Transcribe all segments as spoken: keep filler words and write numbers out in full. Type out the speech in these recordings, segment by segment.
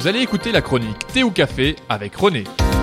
Vous allez écouter la chronique Thé ou Café avec René.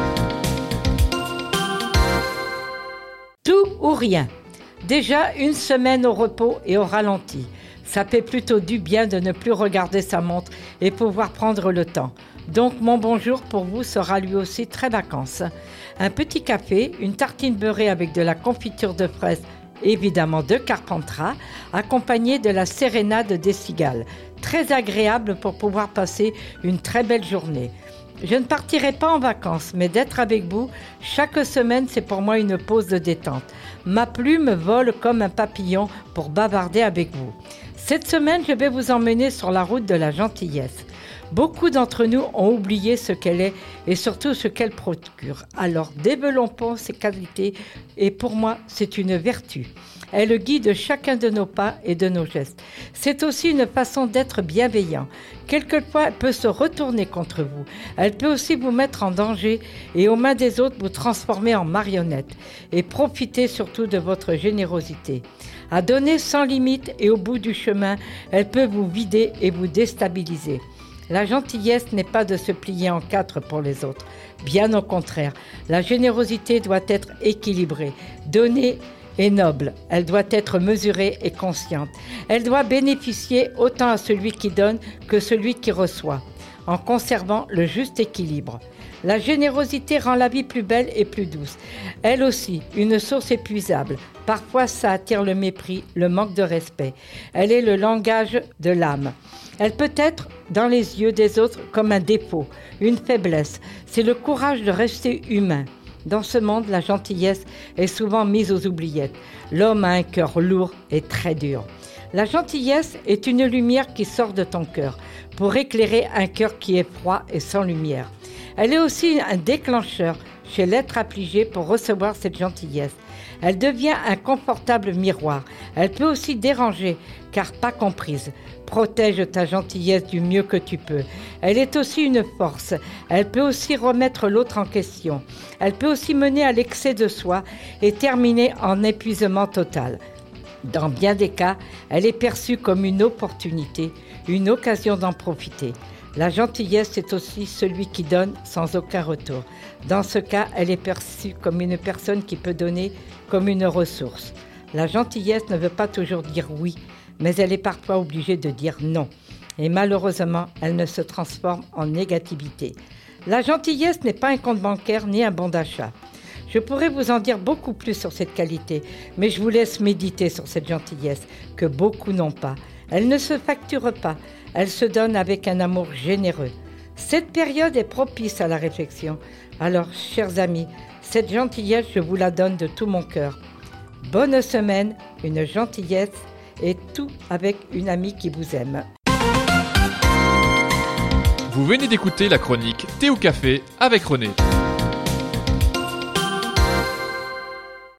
Tout ou rien. Déjà une semaine au repos et au ralenti. Ça fait plutôt du bien de ne plus regarder sa montre et pouvoir prendre le temps. Donc mon bonjour pour vous sera lui aussi très vacances. Un petit café, une tartine beurrée avec de la confiture de fraises, évidemment de Carpentras, accompagné de la sérénade des cigales. Très agréable pour pouvoir passer une très belle journée. Je ne partirai pas en vacances, mais d'être avec vous, chaque semaine, c'est pour moi une pause de détente. Ma plume vole comme un papillon pour bavarder avec vous. Cette semaine, je vais vous emmener sur la route de la gentillesse. Beaucoup d'entre nous ont oublié ce qu'elle est et surtout ce qu'elle procure. Alors, développons ses qualités et pour moi, c'est une vertu. Elle guide chacun de nos pas et de nos gestes. C'est aussi une façon d'être bienveillant. Quelquefois, elle peut se retourner contre vous. Elle peut aussi vous mettre en danger et aux mains des autres vous transformer en marionnette. Et profitez surtout de votre générosité. À donner sans limite et au bout du chemin, elle peut vous vider et vous déstabiliser. La gentillesse n'est pas de se plier en quatre pour les autres. Bien au contraire, la générosité doit être équilibrée, donnée et noble. Elle doit être mesurée et consciente. Elle doit bénéficier autant à celui qui donne que celui qui reçoit, en conservant le juste équilibre. La générosité rend la vie plus belle et plus douce. Elle aussi, une source épuisable. Parfois, ça attire le mépris, le manque de respect. Elle est le langage de l'âme. Elle peut être dans les yeux des autres comme un défaut, une faiblesse. C'est le courage de rester humain. Dans ce monde, la gentillesse est souvent mise aux oubliettes. L'homme a un cœur lourd et très dur. La gentillesse est une lumière qui sort de ton cœur pour éclairer un cœur qui est froid et sans lumière. Elle est aussi un déclencheur chez l'être affligé pour recevoir cette gentillesse. Elle devient un confortable miroir. Elle peut aussi déranger, car pas comprise. Protège ta gentillesse du mieux que tu peux. Elle est aussi une force. Elle peut aussi remettre l'autre en question. Elle peut aussi mener à l'excès de soi et terminer en épuisement total. Dans bien des cas, elle est perçue comme une opportunité, une occasion d'en profiter. La gentillesse, c'est aussi celui qui donne sans aucun retour. Dans ce cas, elle est perçue comme une personne qui peut donner comme une ressource. La gentillesse ne veut pas toujours dire oui, mais elle est parfois obligée de dire non. Et malheureusement, elle ne se transforme en négativité. La gentillesse n'est pas un compte bancaire ni un bon d'achat. Je pourrais vous en dire beaucoup plus sur cette qualité, mais je vous laisse méditer sur cette gentillesse que beaucoup n'ont pas. Elle ne se facture pas, elle se donne avec un amour généreux. Cette période est propice à la réflexion. Alors, chers amis, cette gentillesse, je vous la donne de tout mon cœur. Bonne semaine, une gentillesse et tout avec une amie qui vous aime. Vous venez d'écouter la chronique Thé ou Café avec René.